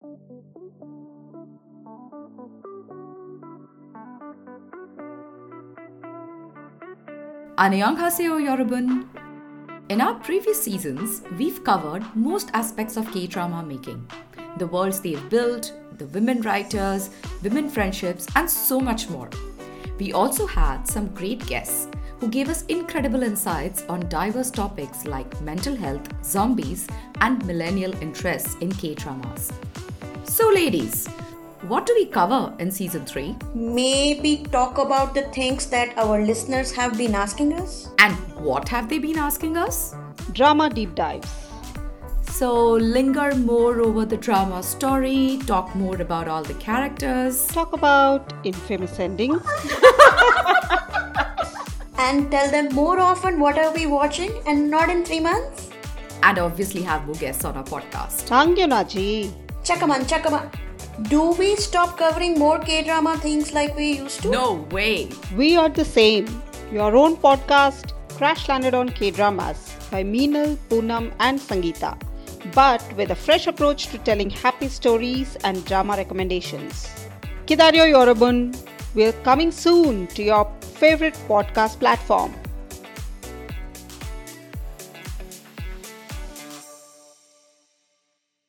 Annyeonghaseyo, Yorobun! In our previous seasons, we've covered most aspects of K-drama making. The worlds they've built, the women writers, women friendships, and so much more. We also had some great guests who gave us incredible insights on diverse topics like mental health, zombies, and millennial interests in K-dramas. So ladies, what do we cover in season 3? Maybe talk about the things that our listeners have been asking us. And what have they been asking us? Drama deep dives. So linger more over the drama story, talk more about all the characters. Talk about infamous endings. And tell them more often what are we watching and not in 3 months. And obviously have more guests on our podcast. Sangyonaji. Chakaman. Do we stop covering more K-drama things like we used to? No way! We are the same. Your own podcast, Crash Landed on K-Dramas by Meenal, Poonam and Sangeeta. But with a fresh approach to telling happy stories and drama recommendations. Kidaryo Yorobun, we're coming soon to your favorite podcast platform.